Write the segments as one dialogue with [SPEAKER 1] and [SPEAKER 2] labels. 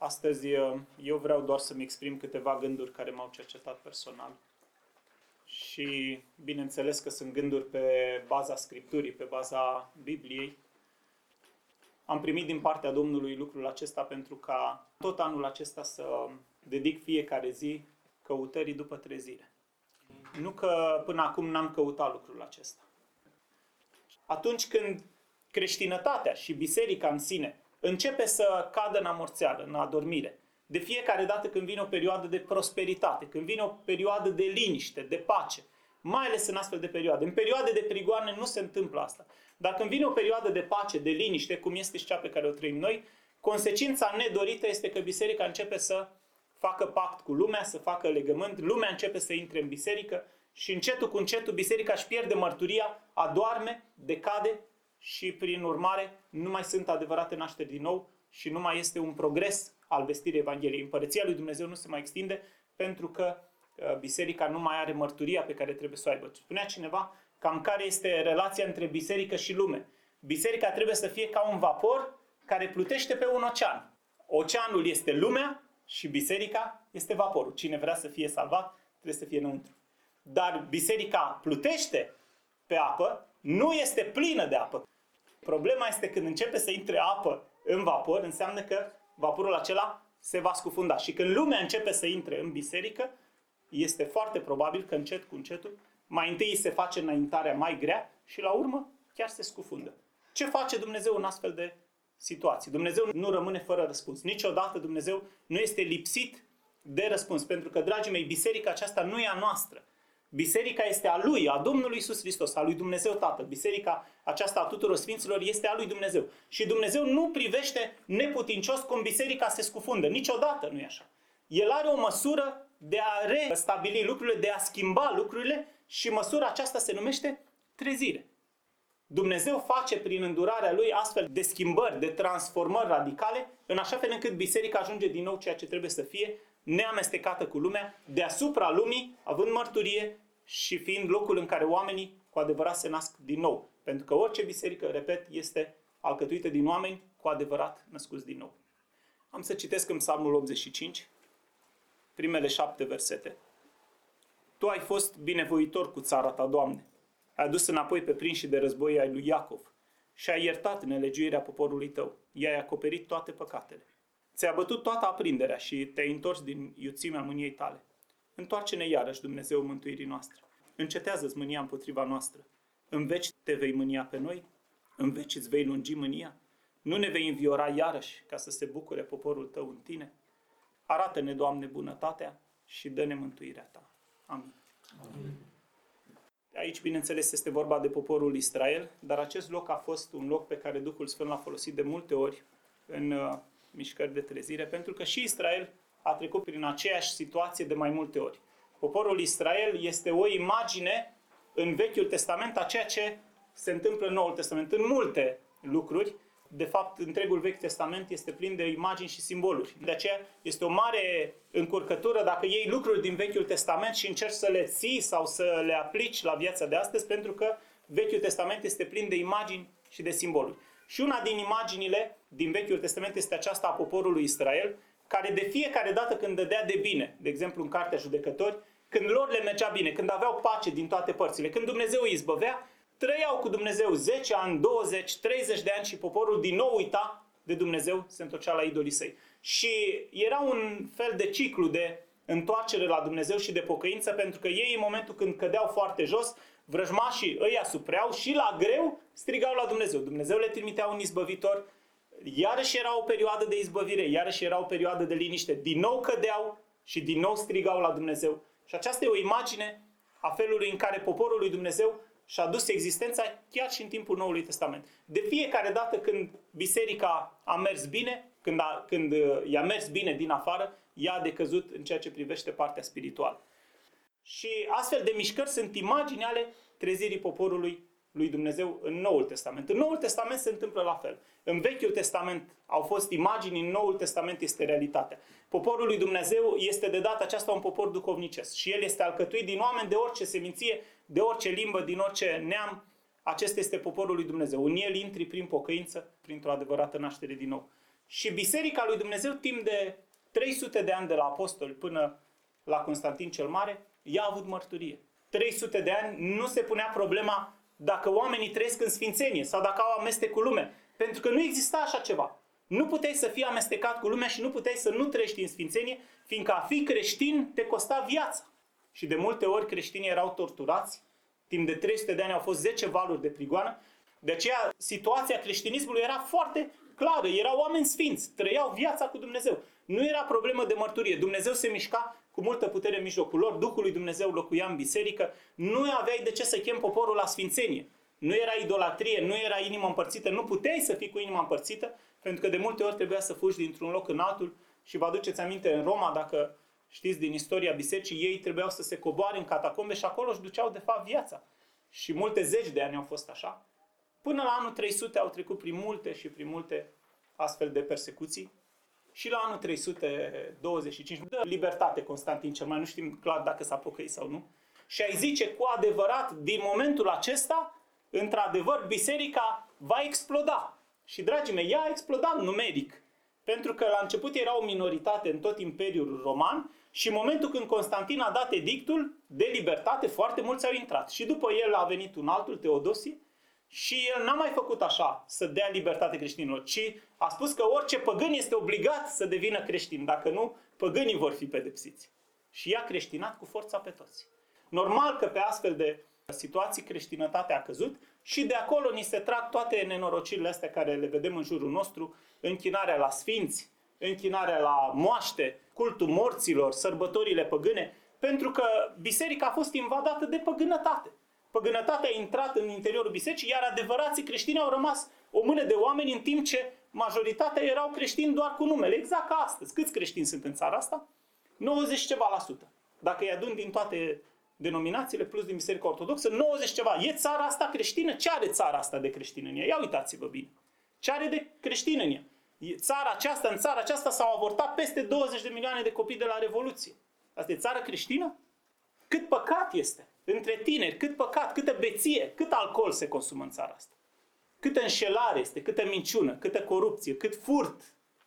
[SPEAKER 1] Astăzi eu vreau doar să-mi exprim câteva gânduri care m-au cercetat personal. Și bineînțeles că sunt gânduri pe baza Scripturii, pe baza Bibliei. Am primit din partea Domnului lucrul acesta pentru ca tot anul acesta să dedic fiecare zi căutării după trezire. Nu că până acum n-am căutat lucrul acesta. Atunci când creștinătatea și biserica în sine începe să cadă în amorțeală, în adormire, de fiecare dată când vine o perioadă de prosperitate, când vine o perioadă de liniște, de pace, mai ales în astfel de perioade. În perioade de prigoane nu se întâmplă asta. Dar când vine o perioadă de pace, de liniște, cum este și cea pe care o trăim noi, consecința nedorită este că biserica începe să facă pact cu lumea, să facă legământ, lumea începe să intre în biserică și încetul cu încetul biserica își pierde mărturia, adorme, decade și prin urmare nu mai sunt adevărate nașteri din nou și nu mai este un progres al vestirii Evangheliei. Împărăția lui Dumnezeu nu se mai extinde pentru că biserica nu mai are mărturia pe care trebuie să o aibă. Spunea cineva cam care este relația între biserică și lume. Biserica trebuie să fie ca un vapor care plutește pe un ocean. Oceanul este lumea și biserica este vaporul. Cine vrea să fie salvat trebuie să fie înăuntru. Dar biserica plutește pe apă, nu este plină de apă. Problema este când începe să intre apă în vapor, înseamnă că vaporul acela se va scufunda. Și când lumea începe să intre în biserică, este foarte probabil că încet cu încetul, mai întâi se face înaintarea mai grea și la urmă chiar se scufundă. Ce face Dumnezeu în astfel de situații? Dumnezeu nu rămâne fără răspuns. Niciodată Dumnezeu nu este lipsit de răspuns. Pentru că, dragii mei, biserica aceasta nu e a noastră. Biserica este a Lui, a Domnului Iisus Hristos, a lui Dumnezeu Tatăl. Biserica aceasta a tuturor sfinților este a lui Dumnezeu. Și Dumnezeu nu privește neputincios cum biserica se scufundă. Niciodată nu e așa. El are o măsură de a restabili lucrurile, de a schimba lucrurile și măsura aceasta se numește trezire. Dumnezeu face prin îndurarea Lui astfel de schimbări, de transformări radicale, în așa fel încât biserica ajunge din nou ceea ce trebuie să fie, neamestecată cu lumea, deasupra lumii, având mărturie și fiind locul în care oamenii cu adevărat se nasc din nou. Pentru că orice biserică, repet, este alcătuită din oameni cu adevărat născuți din nou. Am să citesc în Psalmul 85, primele 7 versete. Tu ai fost binevoitor cu țara ta, Doamne. Ai adus înapoi pe prinși de război ai lui Iacov și ai iertat nelegiuirea poporului tău. I-ai acoperit toate păcatele. Ți-ai bătut toată aprinderea și te-ai întors din iuțimea mâniei tale. Întoarce-ne iarăși, Dumnezeu, mântuirii noastre. Încetează-ți mânia împotriva noastră. În veci te vei mânia pe noi? În veci îți vei lungi mânia? Nu ne vei înviora iarăși ca să se bucure poporul tău în tine? Arată-ne, Doamne, bunătatea și dă-ne mântuirea ta. Amin. Amin. Aici, bineînțeles, este vorba de poporul Israel, dar acest loc a fost un loc pe care Duhul Sfânt l-a folosit de multe ori în mișcări de trezire, pentru că și Israel a trecut prin aceeași situație de mai multe ori. Poporul Israel este o imagine în Vechiul Testament a ceea ce se întâmplă în Noul Testament, în multe lucruri. De fapt, întregul Vechi Testament este plin de imagini și simboluri. De aceea este o mare încurcătură dacă iei lucruri din Vechiul Testament și încerci să le ții sau să le aplici la viața de astăzi, pentru că Vechiul Testament este plin de imagini și de simboluri. Și una din imaginile din Vechiul Testament este aceasta a poporului Israel, care de fiecare dată când dădea de bine, de exemplu în Cartea Judecători, când lor le mergea bine, când aveau pace din toate părțile, când Dumnezeu îi izbăvea, trăiau cu Dumnezeu 10 ani, 20, 30 de ani și poporul din nou uita de Dumnezeu, se întorcea la idolii săi. Și era un fel de ciclu de întoarcere la Dumnezeu și de pocăință, pentru că ei în momentul când cădeau foarte jos, vrăjmașii îi asupreau și la greu strigau la Dumnezeu. Dumnezeu le trimitea un izbăvitor, iarăși era o perioadă de izbăvire, iarăși era o perioadă de liniște. Din nou cădeau și din nou strigau la Dumnezeu. Și aceasta e o imagine a felului în care poporul lui Dumnezeu și-a dus existența chiar și în timpul Noului Testament. De fiecare dată când biserica a mers bine, când i-a mers bine din afară, ea a decăzut în ceea ce privește partea spirituală. Și astfel de mișcări sunt imagini ale trezirii poporului lui Dumnezeu în Noul Testament. În Noul Testament se întâmplă la fel. În Vechiul Testament au fost imagini, în Noul Testament este realitatea. Poporul lui Dumnezeu este de data aceasta un popor duhovnicesc și el este alcătuit din oameni de orice seminție, de orice limbă, din orice neam. Acesta este poporul lui Dumnezeu. În el intri prin pocăință, printr-o adevărată naștere din nou. Și Biserica lui Dumnezeu timp de 300 de ani de la apostoli până la Constantin cel Mare, ea a avut mărturie. 300 de ani nu se punea problema dacă oamenii trăiesc în sfințenie sau dacă au amestec cu lumea. Pentru că nu exista așa ceva. Nu puteai să fii amestecat cu lumea și nu puteai să nu trăiești în sfințenie, fiindcă a fi creștin te costa viața. Și de multe ori creștinii erau torturați. Timp de 300 de ani au fost 10 valuri de prigoană. De aceea situația creștinismului era foarte clară. Erau oameni sfinți, trăiau viața cu Dumnezeu. Nu era problemă de mărturie. Dumnezeu se mișca cu multă putere în mijlocul lor. Duhul lui Dumnezeu locuia în biserică. Nu aveai de ce să chem poporul la sfințenie. Nu era idolatrie, nu era inimă împărțită. Nu puteai să fii cu inima împărțită, pentru că de multe ori trebuia să fugi dintr-un loc în altul. Și vă aduceți aminte, în Roma, dacă știți din istoria bisericii, ei trebuiau să se coboare în catacombe și acolo își duceau de fapt viața. Și multe zeci de ani au fost așa. Până la anul 300 au trecut prin multe astfel de persecuții. Și la anul 325 dă libertate Constantin cel Mare, nu știm clar dacă s-a pocăit sau nu. Și ai zice cu adevărat, din momentul acesta, într-adevăr, biserica va exploda. Și, dragii mei, ea a explodat numeric. Pentru că la început era o minoritate în tot Imperiul Roman și în momentul când Constantin a dat edictul de libertate, foarte mulți au intrat. Și după el a venit un altul, Teodosie, și el n-a mai făcut așa, să dea libertate creștinilor, ci a spus că orice păgân este obligat să devină creștin. Dacă nu, păgânii vor fi pedepsiți. Și i-a creștinat cu forța pe toți. Normal că pe astfel de situații creștinătatea a căzut și de acolo ni se trag toate nenorocirile astea care le vedem în jurul nostru, închinarea la sfinți, închinarea la moaște, cultul morților, sărbătorile păgâne, pentru că biserica a fost invadată de păgânătate. Păgânătatea a intrat în interiorul bisericii, iar adevărații creștini au rămas o mână de oameni, în timp ce majoritatea erau creștini doar cu numele. Exact ca astăzi. Câți creștini sunt în țara asta? 90 ceva la sută. Dacă îi adun din toate denominațiile, plus din Biserica Ortodoxă, 90 ceva. E țara asta creștină? Ce are țara asta de creștină în ea? Ia uitați-vă bine. Ce are de creștină în ea? În țara aceasta s-au avortat peste 20 de milioane de copii de la Revoluție. Asta e țară creștină? Cât păcat este între tineri, cât păcat, câtă beție, cât alcool se consumă în țara asta. Câtă înșelare este, câtă minciună, câtă corupție, cât furt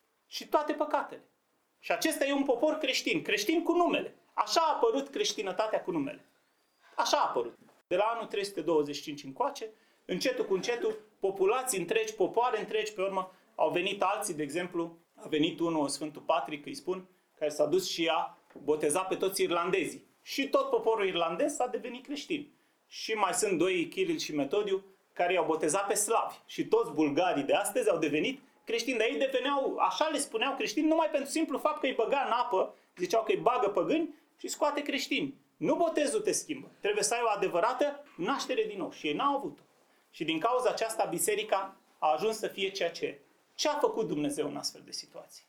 [SPEAKER 1] și toate păcatele. Și acesta e un popor creștin, creștin cu numele. Așa a apărut creștinătatea cu numele. Așa a apărut. De la anul 325 încoace, încetul cu încetul, populații întregi, popoare întregi, pe urmă au venit alții, de exemplu, a venit unul, Sfântul Patrick, îi spun, care s-a dus și a botezat pe toți irlandezii. Și tot poporul irlandez a devenit creștin. Și mai sunt doi, Chiril și Metodiu, care i-au botezat pe slavi. Și toți bulgarii de astăzi au devenit creștini. Dar ei deveneau, așa le spuneau creștini, numai pentru simplu fapt că îi băga în apă, ziceau că îi bagă păgâni și scoate creștini. Nu botezul te schimbă. Trebuie să ai o adevărată naștere din nou. Și ei n-au avut-o. Și din cauza aceasta biserica a ajuns să fie ceea ce e. Ce a făcut Dumnezeu în astfel de situații?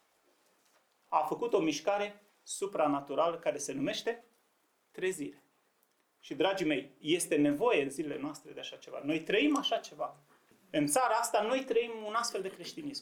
[SPEAKER 1] A făcut o mișcare supranaturală care se numește trezire. Și, dragii mei, este nevoie în zilele noastre de așa ceva. Noi trăim așa ceva. În țara asta noi trăim un astfel de creștinism.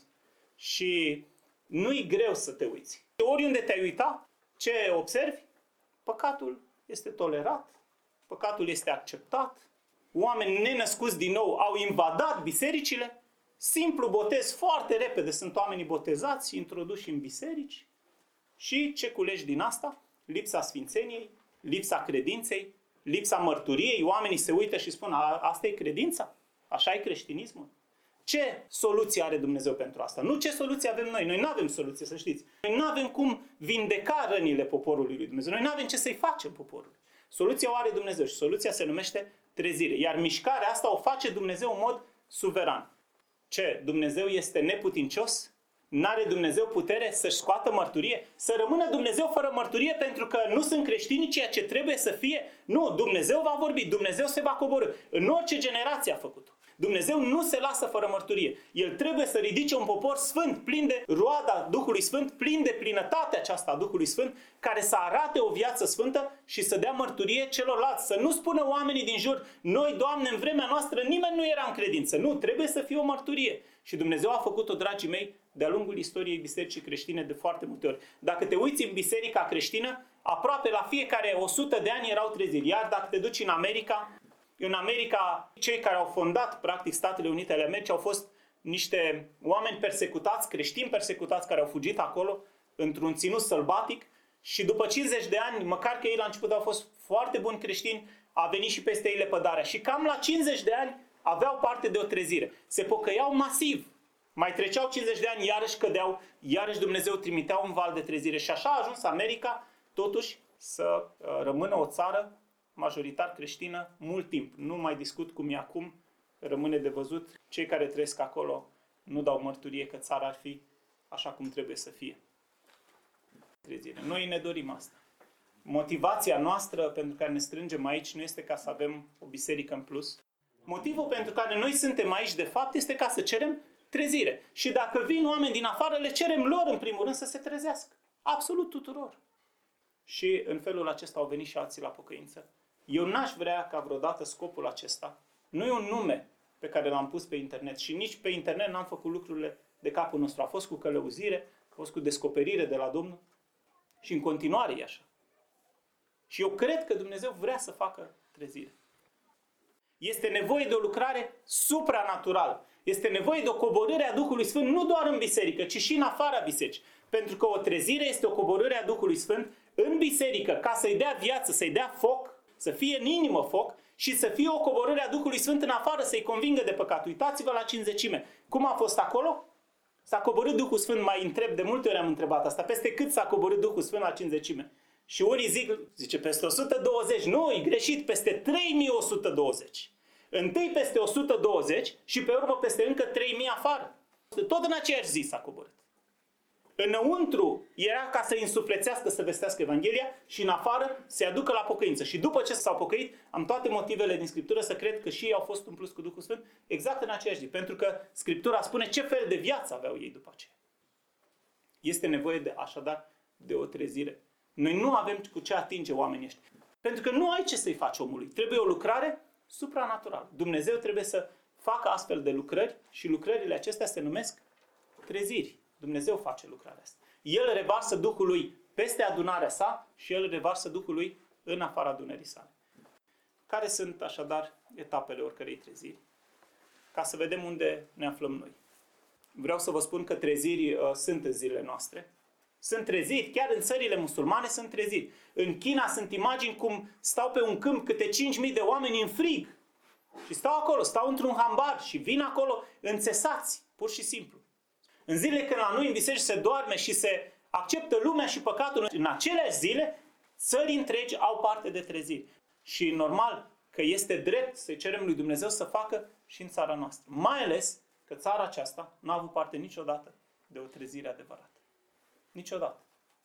[SPEAKER 1] Și nu-i greu să te uiți. Oriunde te-ai uita, ce observi? Păcatul este tolerat, păcatul este acceptat, oameni nenăscuți din nou au invadat bisericile, simplu botez, foarte repede sunt oamenii botezați, introduși în biserici. Și ce culegi din asta? Lipsa sfințeniei, lipsa credinței, lipsa mărturiei. Oamenii se uită și spun, asta e credința? Așa e creștinismul? Ce soluție are Dumnezeu pentru asta? Nu ce soluție avem noi. Noi nu avem soluție, să știți. Noi nu avem cum vindeca rănile poporului lui Dumnezeu. Noi nu avem ce să-i facem poporului. Soluția o are Dumnezeu și soluția se numește trezire. Iar mișcarea asta o face Dumnezeu în mod suveran. Ce? Dumnezeu este neputincios? N-are Dumnezeu putere să-și scoată mărturie? Să rămână Dumnezeu fără mărturie pentru că nu sunt creștini ceea ce trebuie să fie? Nu, Dumnezeu va vorbi, Dumnezeu se va coborî. În orice generație a făcut-o. Dumnezeu nu se lasă fără mărturie. El trebuie să ridice un popor sfânt, plin de roada Duhului Sfânt, plin de plinătatea aceasta a Duhului Sfânt, care să arate o viață sfântă și să dea mărturie celorlalți. Să nu spună oamenii din jur, noi, Doamne, în vremea noastră nimeni nu era în credință. Nu, trebuie să fie o mărturie. Și Dumnezeu a făcut-o, dragii mei, de-a lungul istoriei bisericii creștine de foarte multe ori. Dacă te uiți în biserica creștină, aproape la fiecare 100 de ani erau treziri. Iar dacă te duci în America, cei care au fondat, practic, Statele Unite ale Americii au fost niște oameni persecutați, creștini persecutați care au fugit acolo într-un ținut sălbatic și după 50 de ani, măcar că ei la început au fost foarte buni creștini, a venit și peste ei lepădarea. Și cam la 50 de ani aveau parte de o trezire. Se pocăiau masiv. Mai treceau 50 de ani, iarăși cădeau, iarăși Dumnezeu trimitea un val de trezire. Și așa a ajuns America, totuși, să rămână o țară majoritar creștină mult timp. Nu mai discut cum e acum, rămâne de văzut. Cei care trăiesc acolo nu dau mărturie că țara ar fi așa cum trebuie să fie. Trezire. Noi ne dorim asta. Motivația noastră pentru care ne strângem aici nu este ca să avem o biserică în plus. Motivul pentru care noi suntem aici, de fapt, este ca să cerem trezire. Și dacă vin oameni din afară, le cerem lor, în primul rând, să se trezească. Absolut tuturor. Și în felul acesta au venit și alții la pocăință. Eu n-aș vrea ca vreodată scopul acesta, nu e un nume pe care l-am pus pe internet și nici pe internet n-am făcut lucrurile de capul nostru. A fost cu călăuzire, a fost cu descoperire de la Domnul și în continuare e așa. Și eu cred că Dumnezeu vrea să facă trezire. Este nevoie de o lucrare supranaturală. Este nevoie de o coborâre a Duhului Sfânt, nu doar în biserică, ci și în afara bisericii. Pentru că o trezire este o coborâre a Duhului Sfânt în biserică, ca să-i dea viață, să-i dea foc, să fie în inimă foc și să fie o coborâre a Duhului Sfânt în afară, să-i convingă de păcat. Uitați-vă la Cincizecime. Cum a fost acolo? S-a coborât Duhul Sfânt, mai întreb, de multe ori am întrebat asta, peste cât s-a coborât Duhul Sfânt la Cincizecime? Și unii zice, peste 120. Nu, e greșit, peste 3120. Întâi peste 120 și pe urmă peste încă 3000 afară. Tot în aceeași zi s-a coborât. Înăuntru era ca să-i însuflețească să vestească Evanghelia și în afară să-i aducă la pocăință. Și după ce s-au pocăit, am toate motivele din Scriptură să cred că și ei au fost umpluți cu Duhul Sfânt exact în aceeași zi. Pentru că Scriptura spune ce fel de viață aveau ei după aceea. Este nevoie de, așadar de o trezire. Noi nu avem cu ce atinge oamenii ăștia. Pentru că nu ai ce să-i faci omului. Trebuie o lucrare supranaturală. Dumnezeu trebuie să facă astfel de lucrări și lucrările acestea se numesc treziri. Dumnezeu face lucrarea asta. El revarsă Duhul lui peste adunarea sa și El revarsă Duhul lui în afara adunării sale. Care sunt așadar etapele oricărei treziri? Ca să vedem unde ne aflăm noi. Vreau să vă spun că treziri sunt în zilele noastre. Sunt treziri, chiar în țările musulmane sunt treziri. În China sunt imagini cum stau pe un câmp câte 5.000 de oameni în frig. Și stau acolo, stau într-un hambar și vin acolo înțesați, pur și simplu. În zilele când la noi în biserici se doarme și se acceptă lumea și păcatul, în aceleași zile, țări întregi au parte de treziri. Și normal că este drept să cerem lui Dumnezeu să facă și în țara noastră. Mai ales că țara aceasta n-a avut parte niciodată de o trezire adevărată. Niciodată.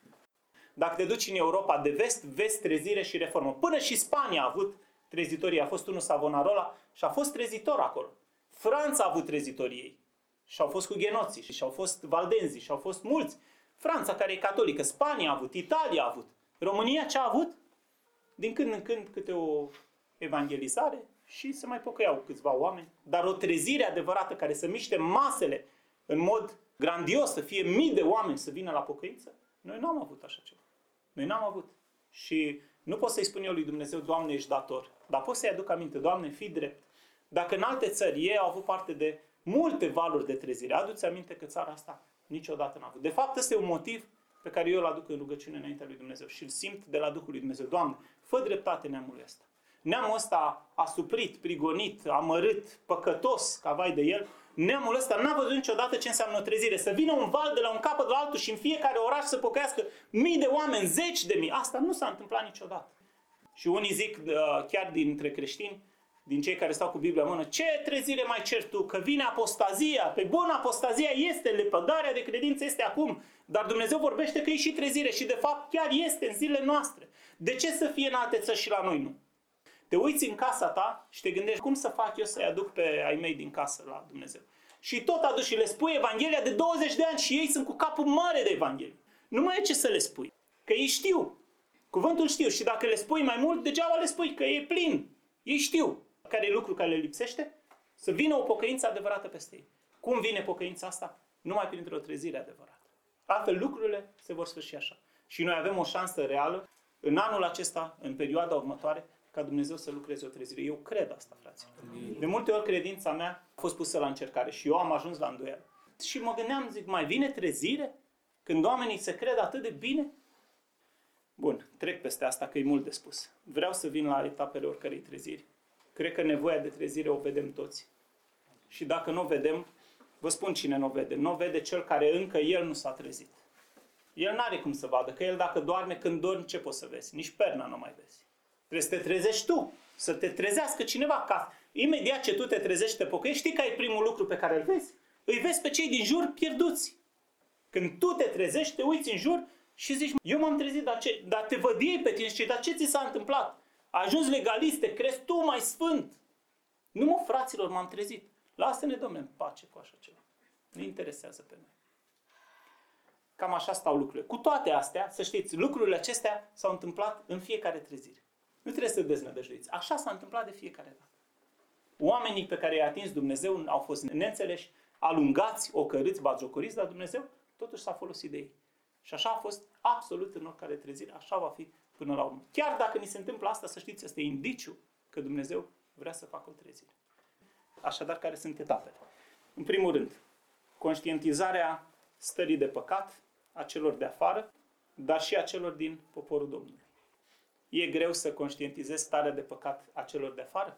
[SPEAKER 1] Dacă te duci în Europa de vest, vezi trezire și reformă. Până și Spania a avut trezitorii. A fost unul Savonarola și a fost trezitor acolo. Franța a avut trezitorii ei. Și au fost cu ghenoții, și au fost valdenzii, și au fost mulți. Franța, care e catolică, Spania a avut, Italia a avut. România ce a avut? Din când în când câte o evangelizare și se mai pocăiau câțiva oameni. Dar o trezire adevărată care să miște masele în mod grandios, să fie mii de oameni să vină la pocăință, noi n-am avut așa ceva. Noi n-am avut. Și nu pot să-i spun eu lui Dumnezeu, Doamne, ești dator. Dar pot să-i aduc aminte, Doamne, fii drept. Dacă în alte țări ei au avut parte de multe valuri de trezire, adu-ți aminte că țara asta niciodată n-a avut. De fapt, ăsta e un motiv pe care eu îl aduc în rugăciune înaintea lui Dumnezeu și îl simt de la Duhul lui Dumnezeu. Doamne, fă dreptate neamului ăsta. Neamul ăsta asuprit, prigonit, amărât, păcătos, ca vai de el, neamul ăsta n-a văzut niciodată ce înseamnă o trezire. Să vină un val de la un capăt la altul și în fiecare oraș să pocăiască mii de oameni, zeci de mii. Asta nu s-a întâmplat niciodată. Și unii zic, chiar dintre creștini, din cei care stau cu Biblia în mână, ce trezire mai cer tu? Că vine apostazia. Pe bun, apostazia este, lepădarea de credință este acum. Dar Dumnezeu vorbește că e și trezire și de fapt chiar este în zilele noastre. De ce să fie în alte țări și la noi nu? Te uiți în casa ta și te gândești cum să fac eu să-i aduc pe ai mei din casă la Dumnezeu. Și tot aduci și le spui Evanghelia de 20 de ani și ei sunt cu capul mare de Evanghelie. Nu mai e ce să le spui. Că ei știu. Cuvântul știu. Și dacă le spui mai mult, degeaba le spui, că e plin. Ei știu. Care e lucru care le lipsește? Să vină o pocăință adevărată peste ei. Cum vine pocăința asta? Numai printr-o trezire adevărată. Altfel lucrurile se vor sfârși așa. Și noi avem o șansă reală în anul acesta, în perioada următoare, ca Dumnezeu să lucreze o trezire. Eu cred asta, fraților. De multe ori credința mea a fost pusă la încercare și eu am ajuns la îndoială. Și mă gândeam, zic, mai vine trezire? Când oamenii se cred atât de bine? Bun, trec peste asta că e mult de spus. Vreau să vin la etapele oricărei treziri. Cred că nevoia de trezire o vedem toți. Și dacă nu o vedem, vă spun cine nu o vede. Nu o vede cel care încă el nu s-a trezit. El n-are cum să vadă, că el dacă doarme, când dormi, ce poți să vezi? Nici perna nu mai vezi. Trebuie să te trezești tu, să te trezească cineva. Ca imediat ce tu te trezești, te pocăiești, știi că e primul lucru pe care îl vezi? Îi vezi pe cei din jur pierduți. Când tu te trezești, te uiți în jur și zici, eu m-am trezit, dar te văd ei pe tine și dar ce ți s-a întâmplat? Ai ajuns legalist, te crezi tu mai sfânt. Nu mă, fraților, m-am trezit. Lasă-ne, Dom'le, în pace cu așa ceva. Nu interesează pe noi. Cam așa stau lucrurile. Cu toate astea, să știți, lucrurile acestea s-au întâmplat în fiecare trezire. Nu trebuie să deznădăjduiți. Așa s-a întâmplat de fiecare dată. Oamenii pe care i-a atins Dumnezeu au fost neînțeleși, alungați, ocărâți, batjocoriți, dar Dumnezeu totuși s-a folosit de ei. Și așa a fost absolut în oricare trezire. Așa va fi până la urmă. Chiar dacă ni se întâmplă asta, să știți, este indiciu că Dumnezeu vrea să facă o trezire. Așadar, care sunt etapele? În primul rând, conștientizarea stării de păcat a celor de afară, dar și a celor din poporul Domnului. E greu să conștientizezi starea de păcat a celor de afară?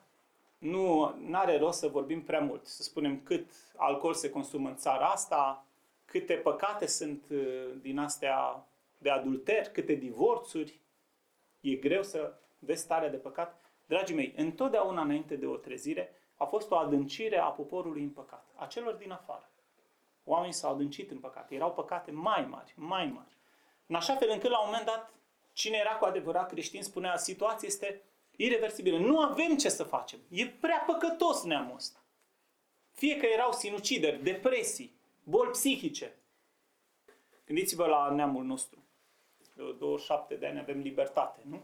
[SPEAKER 1] Nu are rost să vorbim prea mult, să spunem cât alcool se consumă în țara asta, câte păcate sunt din astea de adulter, câte divorțuri. E greu să vezi starea de păcat. Dragii mei, întotdeauna înainte de o trezire a fost o adâncire a poporului în păcat, a celor din afară. Oamenii s-au adâncit în păcate, erau păcate mai mari, mai mari. În așa fel încât la un moment dat, cine era cu adevărat creștin spunea, situația este ireversibilă. Nu avem ce să facem. E prea păcătos neamul ăsta. Fie că erau sinucideri, depresii, boli psihice. Gândiți-vă la neamul nostru. De 27 de ani avem libertate, nu?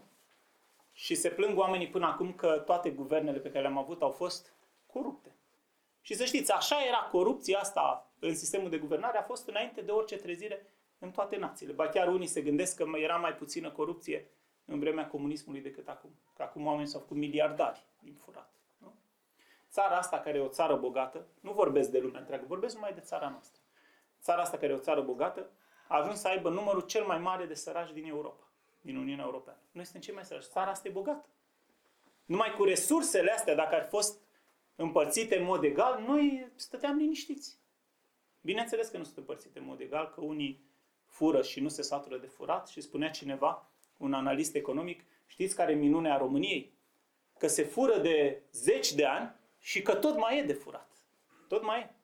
[SPEAKER 1] Și se plâng oamenii până acum că toate guvernele pe care le-am avut au fost corupte. Și să știți, așa era corupția asta în sistemul de guvernare, a fost înainte de orice trezire în toate națiile. Ba chiar unii se gândesc că era mai puțină corupție în vremea comunismului decât acum. Că acum oamenii s-au făcut miliardari din furat. Nu? Țara asta, care e o țară bogată, nu vorbesc de lumea întreagă, vorbesc numai de țara noastră. Țara asta, care e o țară bogată, a ajuns să aibă numărul cel mai mare de săraci din Europa, din Uniunea Europeană. Noi suntem cei mai săraci. Țara asta e bogată. Numai cu resursele astea, dacă ar fost împărțite în mod egal, noi stăteam liniștiți. Bineînțeles că nu sunt împărțite în mod egal, că unii fură și nu se satură de furat și spunea cineva, un analist economic, știți care e minunea României? Că se fură de 10 de ani și că tot mai e de furat. Tot mai e.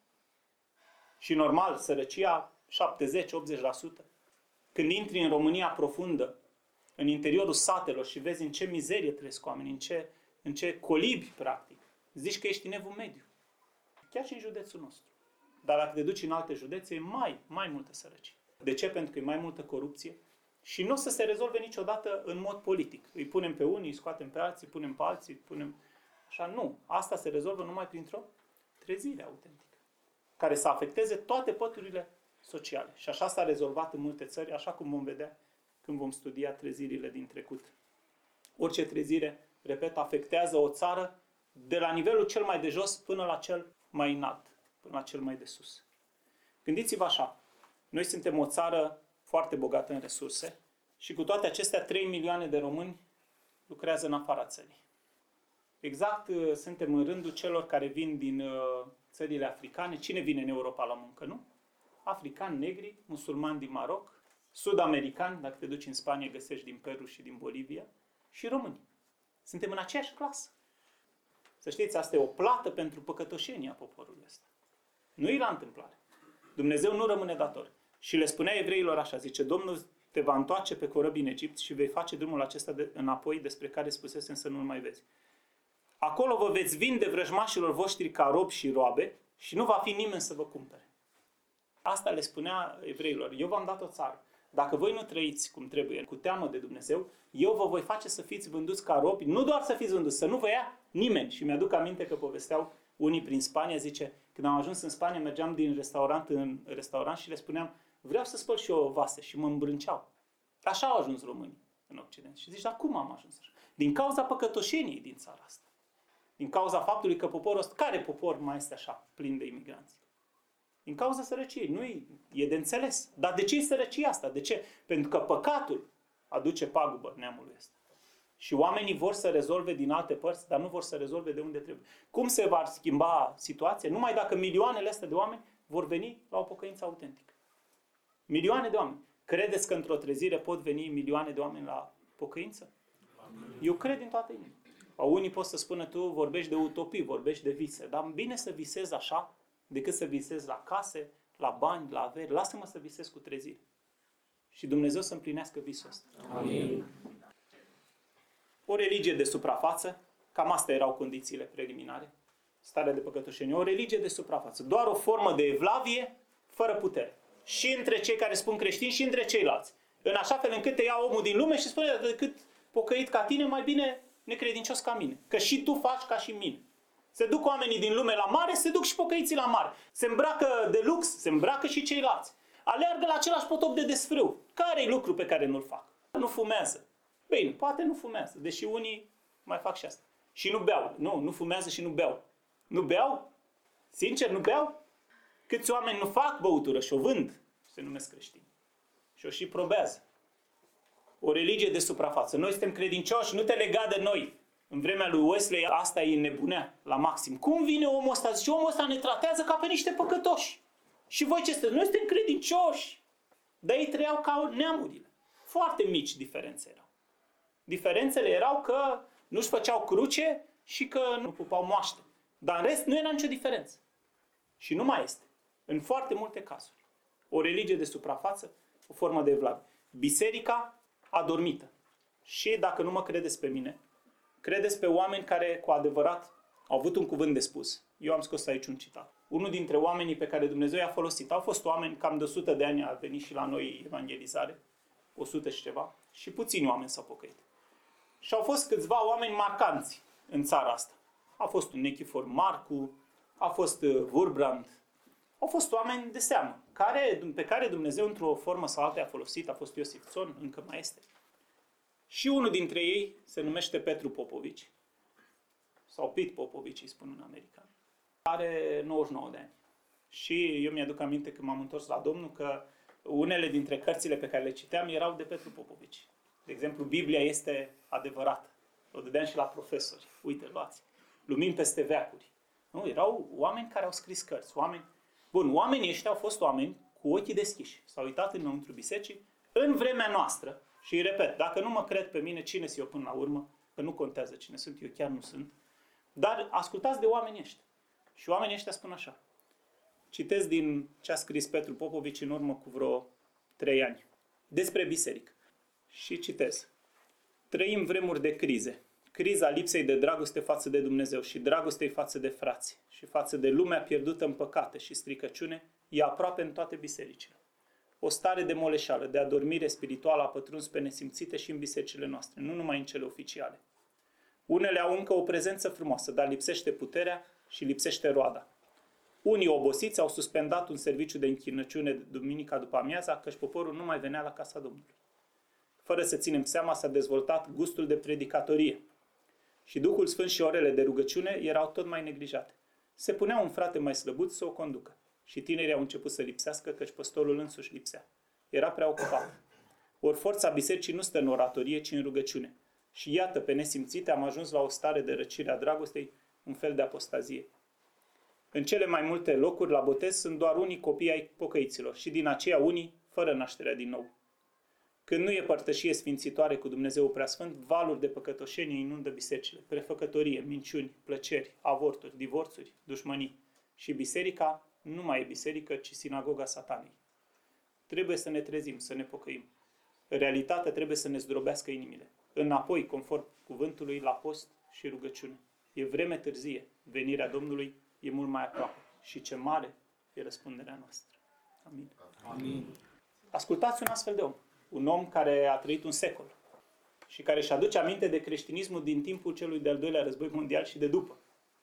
[SPEAKER 1] Și normal, sărăcia 70-80%. Când intri în România profundă, în interiorul satelor și vezi în ce mizerie trăiesc oamenii, în ce colibi, practic, zici că ești în evul mediu. Chiar și în județul nostru. Dar dacă te duci în alte județe, e mai multă sărăcie. De ce? Pentru că e mai multă corupție și nu o să se rezolve niciodată în mod politic. Îi punem pe unii, îi scoatem pe alții, punem pe alții, punem... Așa, nu. Asta se rezolvă numai printr-o trezire autentică, care să afecteze toate păturile sociale. Și așa s-a rezolvat în multe țări, așa cum vom vedea când vom studia trezirile din trecut. Orice trezire, repet, afectează o țară de la nivelul cel mai de jos până la cel mai înalt, până la cel mai de sus. Gândiți-vă așa, noi suntem o țară foarte bogată în resurse și cu toate acestea 3 milioane de români lucrează în afara țării. Exact suntem în rândul celor care vin din țările africane. Cine vine în Europa la muncă, nu? Africani, negri, musulmani din Maroc, sud-americani, dacă te duci în Spania găsești din Peru și din Bolivia, și români. Suntem în aceeași clasă. Să știți, asta e o plată pentru păcătoșenia poporului ăsta. Nu e la întâmplare. Dumnezeu nu rămâne dator. Și le spunea evreilor așa, zice, Domnul te va întoarce pe corăbii în Egipt și vei face drumul acesta înapoi despre care spusesem să nu-l mai vezi. Acolo vă veți vinde vrăjmașilor voștri ca robi și roabe și nu va fi nimeni să vă cumpere. Asta le spunea evreilor. Eu v-am dat o țară. Dacă voi nu trăiți cum trebuie, cu teamă de Dumnezeu, eu vă voi face să fiți vânduți ca robi, nu doar să fiți vânduți, să nu vă ia nimeni. Și mi-aduc aminte că povesteau unii prin Spania, zice, când am ajuns în Spania, mergeam din restaurant în restaurant și le spuneam, vreau să spăl și eu vase și mă îmbrânceau. Așa au ajuns românii în Occident. Și zici, dar cum am ajuns așa? Din cauza păcătoșeniei din țara asta. Din cauza faptului că poporul ăsta, care popor mai este așa plin de imigranți? Din cauza sărăciei. Nu e de înțeles. Dar de ce e sărăcia asta? De ce? Pentru că păcatul aduce pagubă neamului ăsta. Și oamenii vor să rezolve din alte părți, dar nu vor să rezolve de unde trebuie. Cum se va schimba situația? Numai dacă milioanele astea de oameni vor veni la o pocăință autentică. Milioane de oameni. Credeți că într-o trezire pot veni milioane de oameni la pocăință? Eu cred din toată inima. Unii pot să spună, tu vorbești de utopii, vorbești de vise. Dar bine să visezi așa, decât să visezi la case, la bani, la averi. Lasă-mă să visez cu trezire. Și Dumnezeu să împlinească visul ăsta.
[SPEAKER 2] Amin.
[SPEAKER 1] O religie de suprafață, cam astea erau condițiile preliminare. Starea de păcătoșenie. O religie de suprafață. Doar o formă de evlavie, fără putere. Și între cei care spun creștini și între ceilalți. În așa fel încât te ia omul din lume și spune, decât pocăit ca tine, mai bine necredincios ca mine. Că și tu faci ca și mine. Se duc oamenii din lume la mare, se duc și pocăiții la mare. Se îmbracă de lux, se îmbracă și ceilalți. Aleargă la același potop de desfrâu. Care-i lucru pe care nu-l fac? Nu fumează. Bine, poate nu fumează, deși unii mai fac și asta. Și nu beau. Nu fumează și nu beau. Nu beau? Sincer, nu beau? Câți oameni nu fac băutură și o vând? Se numesc creștini. Și o și probează. O religie de suprafață. Noi suntem credincioși, nu te lega de noi. În vremea lui Wesley asta e nebunea la maxim. Cum vine omul ăsta? Zice, omul ăsta ne tratează ca pe niște păcătoși. Și voi ce sunteți? Noi suntem credincioși. Dar ei trăiau ca neamurile. Foarte mici diferențe erau. Diferențele erau că nu-și făceau cruce și că nu pupau moaște. Dar în rest nu era nicio diferență. Și nu mai este. În foarte multe cazuri. O religie de suprafață, o formă de evlavie. Biserica adormită. Și dacă nu mă credeți pe mine, credeți pe oameni care cu adevărat au avut un cuvânt de spus. Eu am scos aici un citat. Unul dintre oamenii pe care Dumnezeu i-a folosit, au fost oameni, cam de 100 de ani a venit și la noi evangelizare, 100 și ceva, și puțini oameni s-au pocăit. Și au fost câțiva oameni marcanți în țara asta. A fost un Nichifor Marcu, a fost Wurbrand, au fost oameni de seamă, pe care Dumnezeu într-o formă sau alta a folosit, a fost Iosif Țon, încă mai este. Și unul dintre ei se numește Petru Popovici, sau Pete Popovici, îi spun în America. Are 99 de ani. Și eu mi-aduc aminte când m-am întors la Domnul că unele dintre cărțile pe care le citeam erau de Petru Popovici. De exemplu, Biblia este adevărată. O dădeam și la profesori. Uite, luați. Lumini peste veacuri. Nu, erau oameni care au scris cărți. Oamenii ăștia au fost oameni cu ochii deschiși. S-au uitat înăuntru bisericii în vremea noastră. Și îi repet, dacă nu mă cred pe mine, cine sunt eu până la urmă? Că nu contează cine sunt, eu chiar nu sunt. Dar ascultați de oamenii ăștia. Și oamenii ăștia spun așa. Citesc din ce a scris Petru Popovici în urmă cu vreo 3 ani. Despre biserică. Și citez. Trăim vremuri de crize. Criza lipsei de dragoste față de Dumnezeu și dragostei față de frați și față de lumea pierdută în păcate și stricăciune e aproape în toate bisericile. O stare de moleșală, de adormire spirituală a pătruns pe nesimțite și în bisericile noastre, nu numai în cele oficiale. Unele au încă o prezență frumoasă, dar lipsește puterea și lipsește roada. Unii obosiți au suspendat un serviciu de închinăciune duminica după amiaza, căci poporul nu mai venea la casa Domnului. Fără să ținem seama, s-a dezvoltat gustul de predicatorie. Și Duhul Sfânt și orele de rugăciune erau tot mai neglijate. Se punea un frate mai slăbuț să o conducă. Și tinerii au început să lipsească, căci păstorul însuși lipsea. Era prea ocupat. Ori forța bisericii nu stă în oratorie, ci în rugăciune. Și iată, pe nesimțite am ajuns la o stare de răcire a dragostei, un fel de apostazie. În cele mai multe locuri, la botez, sunt doar unii copii ai pocăiților și din aceia unii fără nașterea din nou. Când nu e părtășie sfințitoare cu Dumnezeu Preasfânt, valuri de păcătoșenie inundă bisericile, prefăcătorie, minciuni, plăceri, avorturi, divorțuri, dușmănii. Și biserica nu mai e biserică, ci sinagoga satanei. Trebuie să ne trezim, să ne pocăim. Realitatea trebuie să ne zdrobească inimile. Înapoi, conform cuvântului, la post și rugăciune. E vreme târzie. Venirea Domnului e mult mai aproape. Și ce mare e răspunderea noastră. Amin.
[SPEAKER 2] Amin.
[SPEAKER 1] Ascultați un astfel de om. Un om care a trăit un secol și care își aduce aminte de creștinismul din timpul celui de-al doilea război mondial și de după.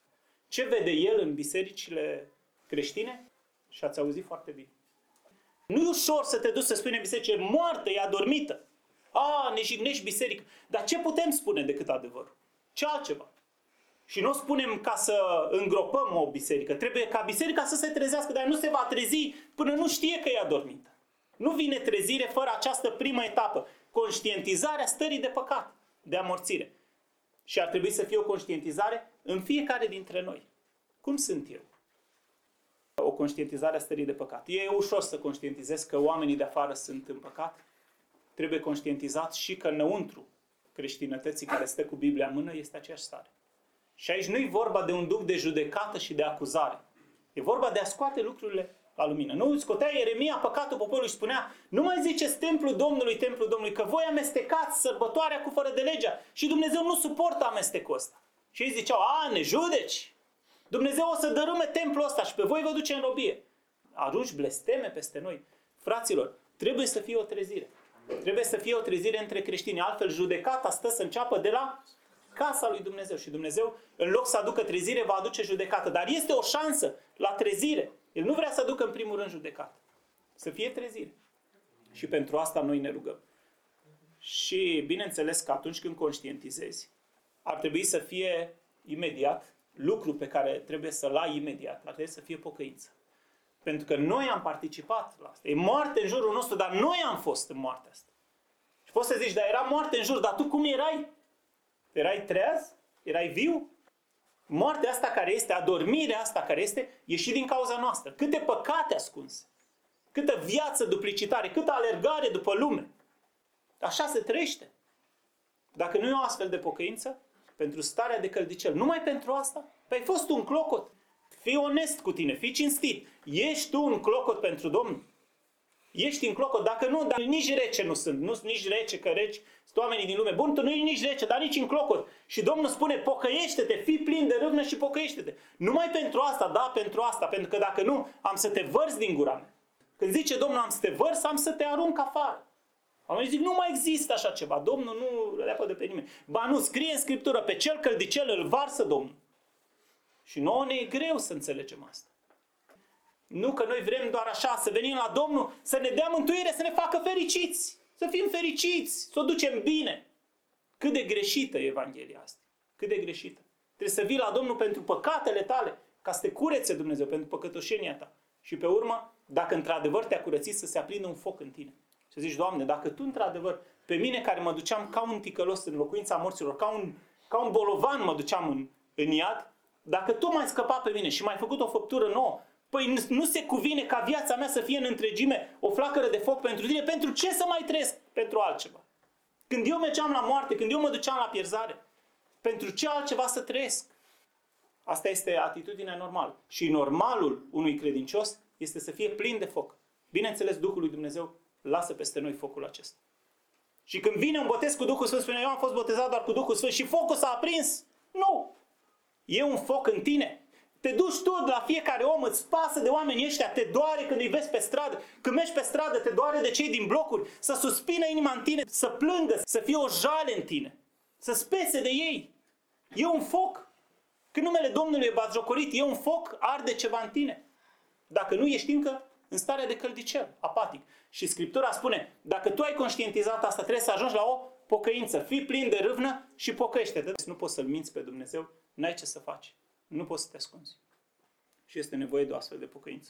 [SPEAKER 1] Ce vede el în bisericile creștine? Și ați auzit foarte bine. Nu e ușor să te duci să spui în biserică, e moartă, e adormită. ne jignești biserică. Dar ce putem spune decât adevărul? Ce altceva? Și nu o spunem ca să îngropăm o biserică. Trebuie ca biserica să se trezească, dar nu se va trezi până nu știe că e adormită. Nu vine trezire fără această primă etapă. Conștientizarea stării de păcat, de amorțire. Și ar trebui să fie o conștientizare în fiecare dintre noi. Cum sunt eu? O conștientizare a stării de păcat. E ușor să conștientizez că oamenii de afară sunt în păcat. Trebuie conștientizat și că înăuntru creștinătății care stă cu Biblia în mână este aceeași stare. Și aici nu e vorba de un duc de judecată și de acuzare. E vorba de a scoate lucrurile la lumină. Nu scotea Ieremia păcatul poporului și spunea: nu mai ziceți templul Domnului, că voi amestecați sărbătoarea cu fără de legea. Și Dumnezeu nu suportă amestecul ăsta. Și ei ziceau: ne judeci? Dumnezeu o să dărâme templul ăsta și pe voi vă duce în robie. Arunci blesteme peste noi. Fraților, trebuie să fie o trezire. Trebuie să fie o trezire între creștini. Altfel judecata stă să înceapă de la casa lui Dumnezeu. Și Dumnezeu, în loc să aducă trezire, va aduce judecată. Dar este o șansă la trezire. El nu vrea să aducă în primul rând judecată. Să fie trezire. Și pentru asta noi ne rugăm. Și bineînțeles că atunci când conștientizezi, ar trebui să fie imediat lucru pe care trebuie să-l ai imediat. Ar trebui să fie pocăință. Pentru că noi am participat la asta. E moarte în jurul nostru, dar noi am fost în moartea asta. Și poți să zici: dar era moarte în jur, dar tu cum erai? Erai treaz? Erai viu? Moartea asta care este, adormirea asta care este, e și din cauza noastră. Câte păcate ascunse, câtă viață duplicitare, câtă alergare după lume. Așa se trăiește. Dacă nu e o astfel de pocăință, pentru starea de căldicel, numai pentru asta, păi ai fost un clocot. Fii onest cu tine, fii cinstit. Ești tu un clocot pentru Domnul? Ești în clocot. Dacă nu, dar nici rece nu sunt. Nu sunt nici rece, că reci sunt oamenii din lume. Bun, tu nu ești nici rece, dar nici în clocot. Și Domnul spune: pocăiește-te, fii plin de râvnă și pocăiește-te. Numai pentru asta, da, pentru asta. Pentru că dacă nu, am să te vărs din gura mea. Când zice Domnul: am să te vărs, am să te arunc afară. Oamenii zic: nu mai există așa ceva. Domnul nu leapă de pe nimeni. Ba nu, scrie în Scriptură: pe cel căldicel îl varsă Domnul. Și nouă ne e greu să înțelegem asta. Nu că noi vrem doar așa să venim la Domnul, să ne dea mântuire, să ne facă fericiți. Să fim fericiți, să o ducem bine. Cât de greșită e Evanghelia asta. Cât de greșită. Trebuie să vii la Domnul pentru păcatele tale, ca să te curețe Dumnezeu pentru păcătoșenia ta. Și pe urmă, dacă într-adevăr te-a curățit, să se aprindă un foc în tine. Și zici: Doamne, dacă Tu într-adevăr, pe mine care mă duceam ca un ticălos în locuința morților, ca un bolovan mă duceam în iad, dacă Tu m-ai scăpat pe mine și m-ai făcut o făptură nouă, păi nu se cuvine ca viața mea să fie în întregime o flacără de foc pentru Tine? Pentru ce să mai trăiesc pentru altceva? Când eu mergeam la moarte, când eu mă duceam la pierzare, pentru ce altceva să trăiesc? Asta este atitudinea normală. Și normalul unui credincios este să fie plin de foc. Bineînțeles, Duhul lui Dumnezeu lasă peste noi focul acesta. Și când vine un botez cu Duhul Sfânt, spune: eu am fost botezat doar cu Duhul Sfânt și focul s-a aprins. Nu! E un foc în tine. Te duci tu la fiecare om, îți pasă de oamenii ăștia, te doare când îi vezi pe stradă. Când mergi pe stradă, te doare de cei din blocuri, să suspină inima în tine, să plângă, să fie o jale în tine, să spese de ei. E un foc. Când numele Domnului e batjocorit, e un foc, arde ceva în tine. Dacă nu, ești încă în stare de căldicel, apatic. Și Scriptura spune: dacă tu ai conștientizat asta, trebuie să ajungi la o pocăință. Fii plin de râvnă și pocăiește-te. Nu poți să-L minți pe Dumnezeu, n-ai ce să faci. Nu poți să te ascunzi. Și este nevoie de o astfel de pocăință.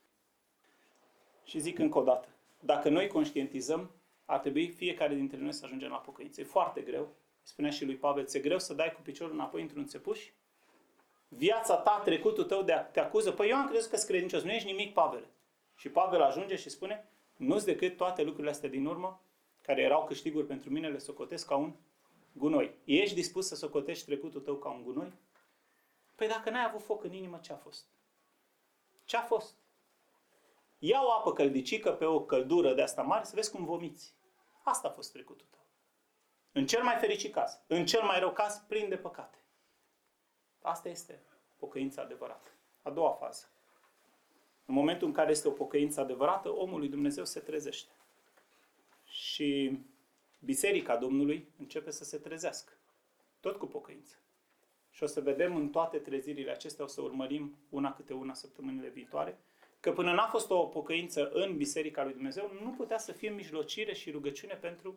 [SPEAKER 1] Și zic încă o dată: dacă noi conștientizăm, ar trebui fiecare dintre noi să ajungem la pocăință. E foarte greu. Spunea și lui Pavel: ți-e greu să dai cu piciorul înapoi într-un țepuș? Viața ta, trecutul tău te acuză. Păi eu am crezut că ești credincios. Nu ești nimic, Pavel. Și Pavel ajunge și spune: nu-s decât toate lucrurile astea din urmă, care erau câștiguri pentru mine, le socotesc ca un gunoi. Ești dispus să socotești trecutul tău ca un gunoi? Păi dacă n-ai avut foc în inimă, ce a fost? Ce a fost? Ia o apă căldicică pe o căldură de asta mare să vezi cum vomiți. Asta a fost trecutul tău. În cel mai fericit caz, în cel mai rău caz, plin de păcate. Asta este pocăința adevărată. A doua fază. În momentul în care este o pocăință adevărată, omul lui Dumnezeu se trezește. Și Biserica Domnului începe să se trezească. Tot cu pocăință. Și o să vedem în toate trezirile acestea, o să urmărim una câte una săptămânile viitoare, că până n-a fost o pocăință în Biserica lui Dumnezeu, nu putea să fie mijlocire și rugăciune pentru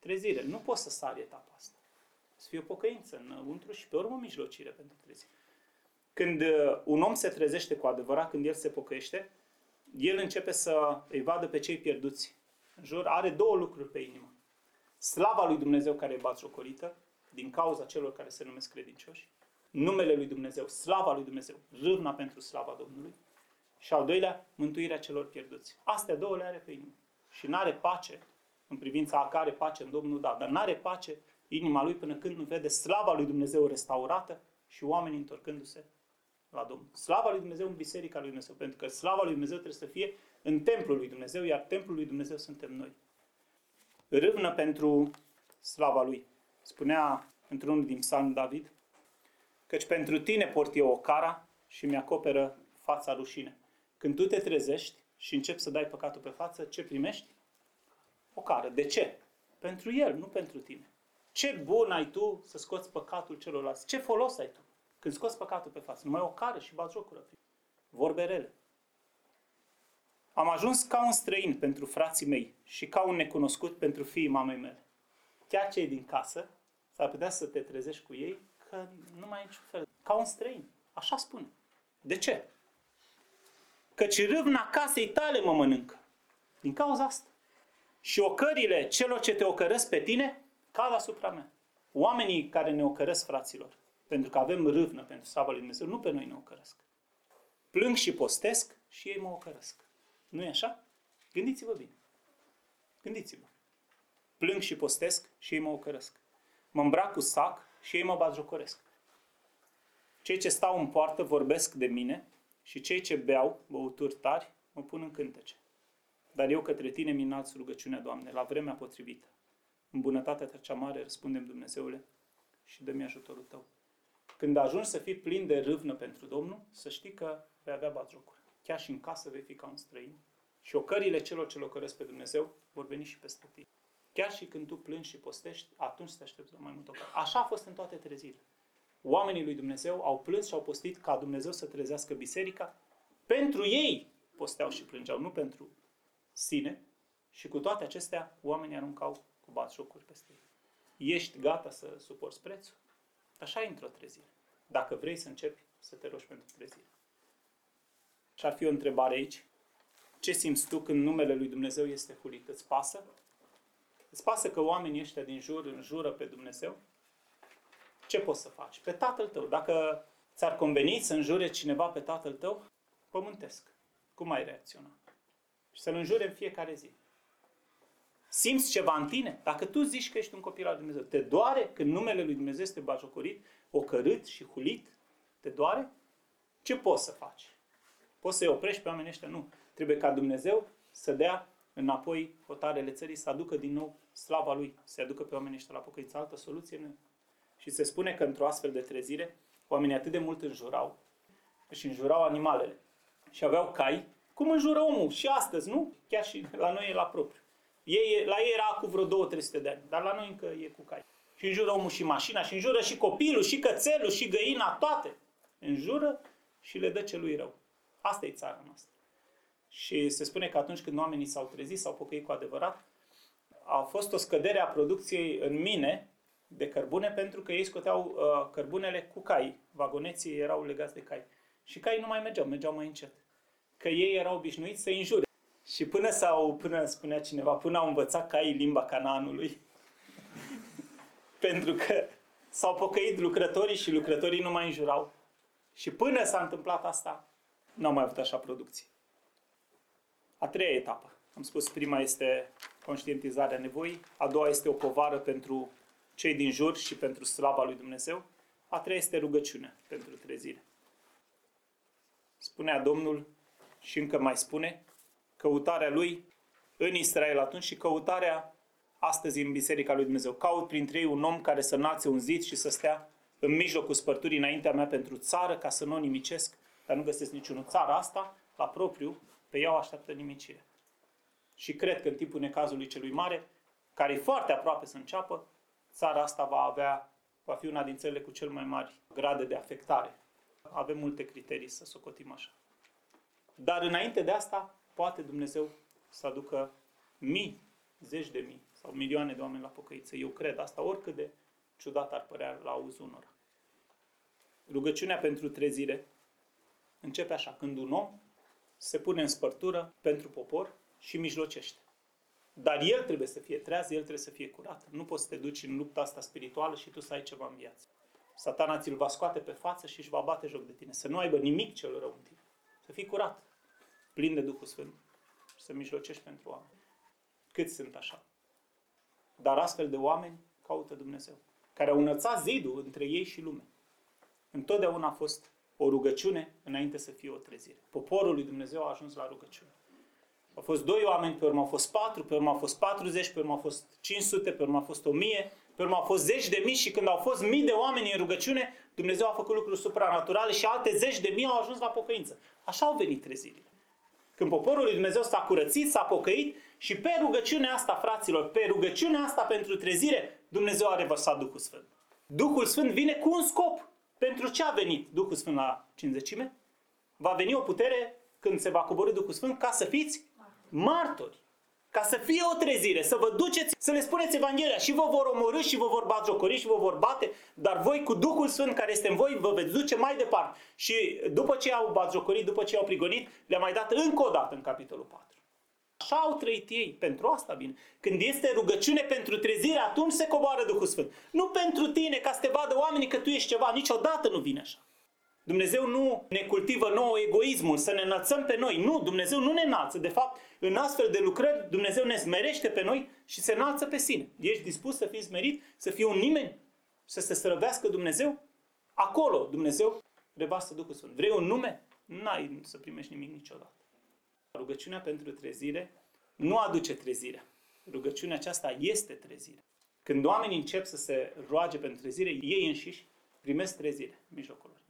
[SPEAKER 1] trezire. Nu poți să sari etapa asta. Să fie o pocăință înăuntru și pe urmă mijlocire pentru trezire. Când un om se trezește cu adevărat, când el se pocăiește, el începe să îi vadă pe cei pierduți în jur. Are două lucruri pe inimă. Slava lui Dumnezeu care e batjocorită, din cauza celor care se numesc credincioși. Numele lui Dumnezeu, slava lui Dumnezeu, râvna pentru slava Domnului. Și al doilea, mântuirea celor pierduți. Astea două le are pe inimă. Și n-are pace, în privința a care pace în Domnul, da, dar n-are pace inima lui până când nu vede slava lui Dumnezeu restaurată și oamenii întorcându-se la Domnul. Slava lui Dumnezeu în biserica lui Dumnezeu, pentru că slava lui Dumnezeu trebuie să fie în templul lui Dumnezeu, iar templul lui Dumnezeu suntem noi. Râvnă pentru slava lui. Spunea într-unul din psalmi David, căci pentru tine port eu o cara și mi-acoperă fața rușine. Când tu te trezești și începi să dai păcatul pe față, ce primești? O cară. De ce? Pentru el, nu pentru tine. Ce bun ai tu să scoți păcatul celorlalți? Ce folos ai tu când scoți păcatul pe față? Numai o cară și batjocură. Vorbe rele. Am ajuns ca un străin pentru frații mei și ca un necunoscut pentru fiii mamei mele. Chiar cei din casă, s-ar putea să te trezești cu ei, că nu mai ai niciun fel. Ca un străin. Așa spune. De ce? Căci râvna casei tale mă mănâncă. Din cauza asta. Și ocările celor ce te ocărăsc pe tine cad asupra mea. Oamenii care ne ocărăsc, fraților, pentru că avem râvnă pentru slava lui Dumnezeu, nu pe noi ne ocărăsc. Plâng și postesc și ei mă ocărăsc. Nu e așa? Gândiți-vă bine. Gândiți-vă. Plâng și postesc și ei mă ocărăsc. Mă îmbrac cu sac și ei mă batjocoresc. Cei ce stau în poartă vorbesc de mine și cei ce beau băuturi tari mă pun în cântece. Dar eu către tine mi-înalț rugăciunea, Doamne, la vremea potrivită. În bunătatea ta cea mare răspundem, Dumnezeule, și dă-mi ajutorul tău. Când ajungi să fii plin de râvnă pentru Domnul, să știi că vei avea batjocuri. Chiar și în casă vei fi ca un străin. Și ocările celor ce locăresc pe Dumnezeu vor veni și peste tine. Chiar și când tu plângi și postești, atunci te aștepți la mai mult ocări. Așa a fost în toate trezirile. Oamenii lui Dumnezeu au plâns și au postit ca Dumnezeu să trezească biserica. Pentru ei posteau și plângeau, nu pentru sine. Și cu toate acestea, oamenii aruncau cu batjocuri peste ei. Ești gata să suporți prețul? Așa intră o trezire. Dacă vrei să începi să te rogi pentru trezire. Și ar fi o întrebare aici. Ce simți tu când numele lui Dumnezeu este hulit? Îți pasă? Îți pasă că oamenii ăștia din jur înjură pe Dumnezeu? Ce poți să faci? Pe tatăl tău. Dacă ți-ar conveni să înjure cineva pe tatăl tău, pământesc. Cum ai reacționa? Și să-l înjure în fiecare zi. Simți ceva în tine? Dacă tu zici că ești un copil al Dumnezeu, te doare când numele lui Dumnezeu este batjocorit, ocărât și hulit? Te doare? Ce poți să faci? Poți să-i oprești pe oamenii ăștia? Nu. Trebuie ca Dumnezeu să dea înapoi hotarele țării, să aducă din nou slava Lui, să aducă pe oamenii ăștia la pocăință. Altă soluție nu. Și se spune că într-o astfel de trezire, oamenii atât de mult înjurau, își înjurau animalele. Și aveau cai, cum înjură omul și astăzi, nu? Chiar și la noi e la propriu. La ei era cu vreo 200-300 de ani, dar la noi încă e cu cai. Și înjură omul și mașina, și înjură și copilul, și cățelul, și găina, toate. Înjură și le dă celui rău. Asta e țara noastră. Și se spune că atunci când oamenii s-au trezit, s-au pocăit cu adevărat, a fost o scădere a producției în mine de cărbune, pentru că ei scoteau cărbunele cu cai. Vagoneții erau legați de cai. Și caii nu mai mergeau mai încet. Că ei erau obișnuiți să înjure. Și până spunea cineva, până au învățat caii limba Canaanului, pentru că s-au pocăit lucrătorii și lucrătorii nu mai înjurau. Și până s-a întâmplat asta, n-au mai avut așa producție. A treia etapă. Am spus, prima este conștientizarea nevoii, a doua este o povară pentru cei din jur și pentru slava lui Dumnezeu, a treia este rugăciunea pentru trezire. Spunea Domnul și încă mai spune, căutarea lui în Israel atunci și căutarea astăzi în Biserica lui Dumnezeu. Caut printre ei un om care să înalțe un zid și să stea în mijlocul spărturii înaintea mea pentru țară, ca să nu o nimicesc, dar nu găsesc niciunul. Țara asta, la propriu, pe ea o așteaptă nimicirea. Și cred că în timpul necazului celui mare, care e foarte aproape să înceapă, țara asta va fi una din țările cu cel mai mari grade de afectare. Avem multe criterii să socotim așa. Dar înainte de asta, poate Dumnezeu să aducă mii, zeci de mii, sau milioane de oameni la pocăință. Eu cred asta, oricât de ciudat ar părea la auzul unora. Rugăciunea pentru trezire începe așa, când un om se pune în spărtură pentru popor și mijlocește. Dar el trebuie să fie treaz, el trebuie să fie curat. Nu poți să te duci în lupta asta spirituală și tu să ai ceva în viață. Satana ți-l va scoate pe față și își va bate joc de tine. Să nu aibă nimic cel rău în tine. Să fii curat, plin de Duhul Sfânt și să mijlocești pentru oameni. Câți sunt așa? Dar astfel de oameni caută Dumnezeu, care au înălțat zidul între ei și lume. Întotdeauna a fost o rugăciune înainte să fie o trezire. Poporul lui Dumnezeu a ajuns la rugăciune. Au fost 2 oameni, pe urmă au fost 4, pe urmă au fost 40, pe urmă au fost 500, pe urmă au fost 1000, pe urmă au fost 10.000 și când au fost mii de oameni în rugăciune, Dumnezeu a făcut lucruri supranaturale și alte 10.000 au ajuns la pocăință. Așa au venit trezirile. Când poporul lui Dumnezeu s-a curățit, s-a pocăit și pe rugăciunea asta, fraților, pe rugăciunea asta pentru trezire, Dumnezeu a revărsat Duhul Sfânt. Duhul Sfânt vine cu un scop. Pentru ce a venit Duhul Sfânt la Cincizecime? Va veni o putere când se va coborî Duhul Sfânt ca să fiți martori. Ca să fie o trezire, să vă duceți, să le spuneți Evanghelia și vă vor omorî și vă vor batjocori și vă vor bate, dar voi cu Duhul Sfânt care este în voi vă veți duce mai departe. Și după ce au batjocorit, după ce au prigonit, le-a mai dat încă o dată în capitolul 4. Așa au trăit ei, pentru asta bine. Când este rugăciune pentru trezire, atunci se coboară Duhul Sfânt. Nu pentru tine, ca să te vadă oamenii că tu ești ceva, niciodată nu vine așa. Dumnezeu nu ne cultivă nouă egoismul, să ne înălțăm pe noi. Nu, Dumnezeu nu ne înalță. De fapt, în astfel de lucrări, Dumnezeu ne smerește pe noi și se înalță pe sine. Ești dispus să fii smerit, să fii un nimeni, să se slăvească Dumnezeu? Acolo Dumnezeu revarsă Duhul Sfânt. Vrei un nume? N-ai să primești nimic niciodată. Rugăciunea pentru trezire nu aduce trezirea. Rugăciunea aceasta este trezire. Când oamenii încep să se roage pentru trezire, ei înșiși primesc trezire în mijlocul lor.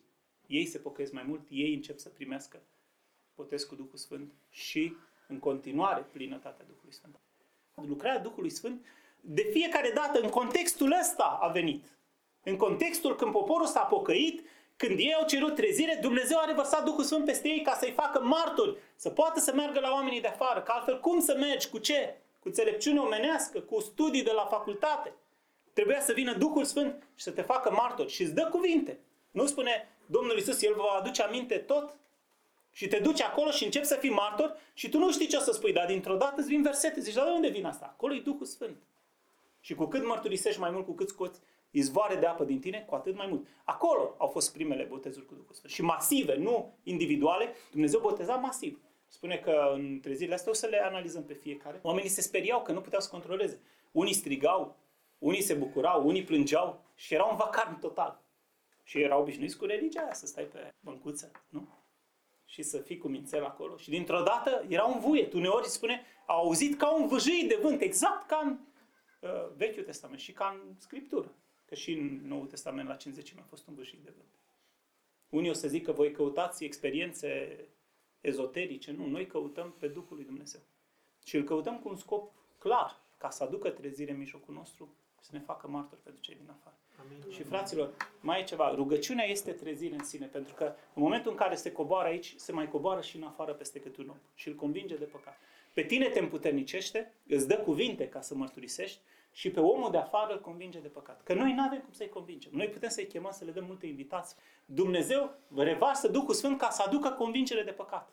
[SPEAKER 1] Ei se pocăiesc mai mult, ei încep să primească botez cu Duhul Sfânt și în continuare plinătatea Duhului Sfânt. Lucrarea Duhului Sfânt de fiecare dată în contextul ăsta a venit. În contextul când poporul s-a pocăit, când ei au cerut trezire, Dumnezeu a revărsat Duhul Sfânt peste ei ca să-i facă martori, să poată să meargă la oamenii de afară. Că altfel cum să mergi? Cu ce? Cu înțelepciune omenească, cu studii de la facultate. Trebuia să vină Duhul Sfânt și să te facă martori și îți dă cuvinte. Nu spune Domnul Iisus, El va aduce aminte tot și te duci acolo și începi să fii martor și tu nu știi ce o să spui, dar dintr-o dată îți vin versete. Zici, dar de unde vine asta? Acolo e Duhul Sfânt. Și cu cât mărturisești mai mult, cu cât scoți izvoare de apă din tine, cu atât mai mult. Acolo au fost primele botezuri cu Duhul Sfânt. Și masive, nu individuale. Dumnezeu boteza masiv. Spune că în trezirile astea o să le analizăm pe fiecare. Oamenii se speriau că nu puteau să controleze. Unii strigau, unii se bucurau, unii plângeau și era un vacarm total. Și erau obișnuiți cu religia aia, să stai pe băncuță, nu? Și să fii cu mințel acolo. Și dintr-o dată era un vuiet. Uneori spune, au auzit ca un vâjâit de vânt, exact ca în Vechiul Testament și ca în Scriptură. Că și în Noul Testament la Cincizecime a fost un vâjâit de vânt. Unii o să zic că voi căutați experiențe ezoterice. Nu, noi căutăm pe Duhul lui Dumnezeu. Și îl căutăm cu un scop clar, ca să aducă trezire în mijlocul nostru și să ne facă martori pentru cei din afară. Amin. Și fraților, mai e ceva. Rugăciunea este trezire în sine, pentru că în momentul în care se coboară aici, se mai coboară și în afară peste câte un om și îl convinge de păcat. Pe tine te împuternicește, îți dă cuvinte ca să mărturisești și pe omul de afară îl convinge de păcat. Că noi nu avem cum să-i convingem. Noi putem să-i chemăm, să le dăm multe invitații. Dumnezeu revarsă Duhul Sfânt ca să aducă convingere de păcat.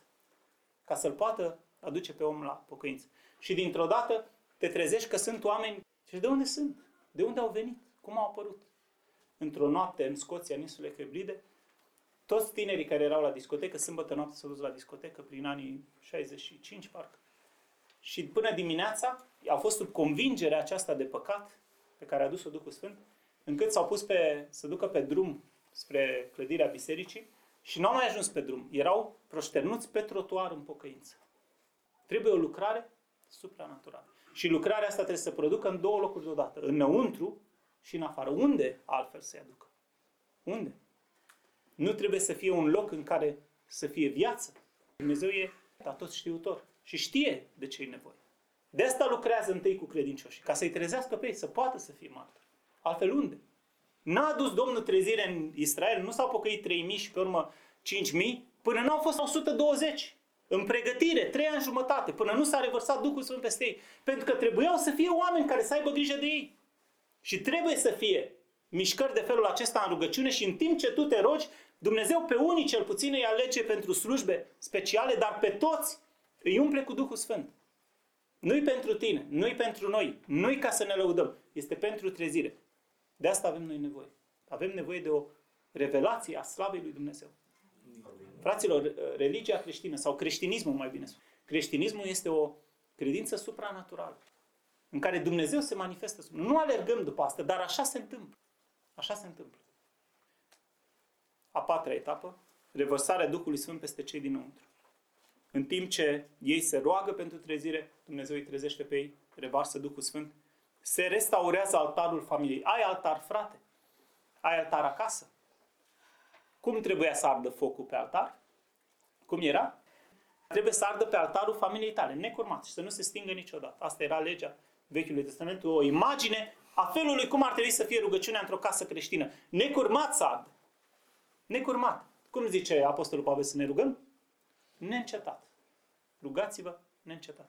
[SPEAKER 1] Ca să-l poată aduce pe om la pocăință. Și dintr-o dată te trezești că sunt oameni. Și de unde sunt? De unde au venit? Cum au apărut? Într-o noapte în Scoția, în insulele Hebride, toți tinerii care erau la discotecă, sâmbătă noapte s-au dus la discotecă, prin anii 65, parcă. Și până dimineața au fost sub convingerea aceasta de păcat pe care a dus-o Duhul Sfânt, încât s-au pus să ducă pe drum spre clădirea bisericii și nu au mai ajuns pe drum. Erau proșternuți pe trotuar în pocăință. Trebuie o lucrare supranaturală. Și lucrarea asta trebuie să se producă în 2 locuri deodată. Înăuntru și în afară. Unde altfel să-i aducă? Unde? Nu trebuie să fie un loc în care să fie viață. Dumnezeu e tot știutor și știe de ce e nevoie. De asta lucrează întâi cu credincioșii, ca să-i trezească pe ei, să poată să fie martori. Altfel unde? N-a adus Domnul trezire în Israel, nu s-au pocăit 3.000 și pe urmă 5.000, până n-au fost 120. În pregătire, 3 ani jumătate, până nu s-a revărsat Duhul Sfânt peste ei. Pentru că trebuiau să fie oameni care să aibă grijă de ei. Și trebuie să fie mișcări de felul acesta în rugăciune și în timp ce tu te rogi, Dumnezeu pe unii cel puțin îi alege pentru slujbe speciale, dar pe toți îi umple cu Duhul Sfânt. Nu-i pentru tine, nu-i pentru noi, nu-i ca să ne lăudăm, este pentru trezire. De asta avem noi nevoie. Avem nevoie de o revelație a slavei lui Dumnezeu. Fraților, religia creștină, sau creștinismul mai bine spus, creștinismul este o credință supranaturală, în care Dumnezeu se manifestă. Nu alergăm după asta, dar așa se întâmplă. Așa se întâmplă. A 4-a etapă, revărsarea Duhului Sfânt peste cei dinăuntru. În timp ce ei se roagă pentru trezire, Dumnezeu îi trezește pe ei, revarsă Duhul Sfânt, se restaurează altarul familiei. Ai altar, frate? Ai altar acasă? Cum trebuia să ardă focul pe altar? Cum era? Trebuie să ardă pe altarul familiei tale, necurmat, și să nu se stingă niciodată. Asta era legea Vechiului Testament, o imagine a felului cum ar trebui să fie rugăciunea într-o casă creștină. Necurmat să ardă. Necurmat. Cum zice Apostolul Pavel să ne rugăm? Neîncetat. Rugați-vă neîncetat.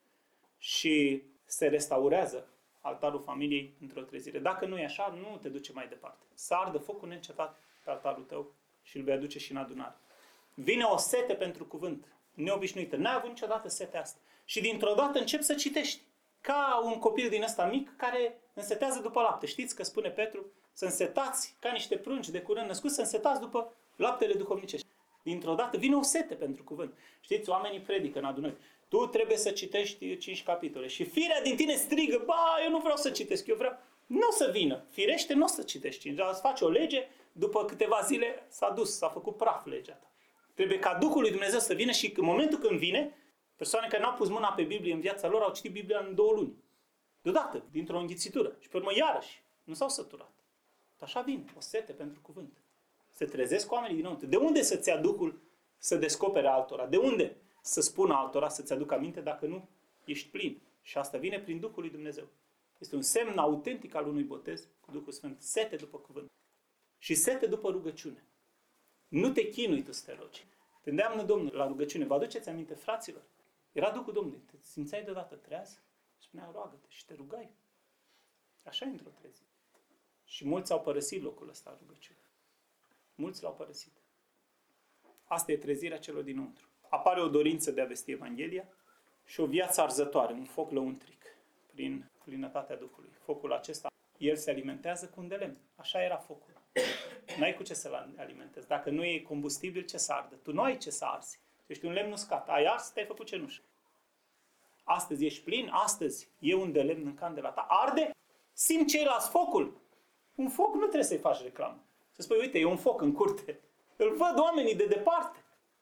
[SPEAKER 1] Și se restaurează altarul familiei într-o trezire. Dacă nu e așa, nu te duce mai departe. Să ardă focul neîncetat pe altarul tău și îl vei aduce și în adunare. Vine o sete pentru cuvânt, neobișnuită. N-ai avut niciodată setea asta. Și dintr-o dată începi să citești. Ca un copil din ăsta mic care însetează după lapte. Știți că spune Petru să însetați ca niște prunci de curând născuți, să însetați după laptele duhovnicești. Dintr-o dată vine o sete pentru cuvânt. Știți, oamenii predică în adunări. Tu trebuie să citești 5 capitole. Și firea din tine strigă, ba, eu nu vreau să citesc, eu vreau... Nu o să vină. Firește, nu o să citești 5. Dar îți faci o lege, după câteva zile s-a dus, s-a făcut praf legea ta. Trebuie ca Duhul lui Dumnezeu să vină și în momentul când vine, persoane care n-au pus mâna pe Biblie în viața lor au citit Biblia în 2 luni. Deodată, dintr-o înghițitură. Și pe urmă iarăși. Nu s-au săturat. Așa vine, o sete pentru cuvânt. Se trezesc oamenii dinăuntru. De unde să-ți ia Duhul să descopere altora? De unde să spună altora să-ți aducă aminte dacă nu ești plin? Și asta vine prin Duhul lui Dumnezeu. Este un semn autentic al unui botez cu Duhul Sfânt. Sete după cuvânt. Și sete după rugăciune. Nu te chinui tu să te rogi. Te îndeamnă Domnul la rugăciune. Vă aduceți aminte, fraților? Era Duhul Domnului. Te simțeai deodată treaz? Spunea, roagă-te și te rugai. Așa într-o trezire. Și mulți au părăsit locul ăsta al rugăciunii. Mulți l-au părăsit. Asta e trezirea celor dinăuntru. Apare o dorință de a vesti Evanghelia și o viață arzătoare, un foc lăuntric, prin plinătatea Duhului. Focul acesta, el se alimentează cu un de lemn. Așa era focul. N-ai cu ce să-l alimentezi. Dacă nu e combustibil, ce să ardă? Tu nu ai ce să arzi. Ești un lemn uscat. Ai ars, te-ai făcut cenușă. Astăzi ești plin, astăzi e un de lemn în candela ta. Arde, simți ceilalți focul. Un foc nu trebuie să-i faci reclamă. Să spui, uite, e un foc în curte. Îl văd oamenii de departe.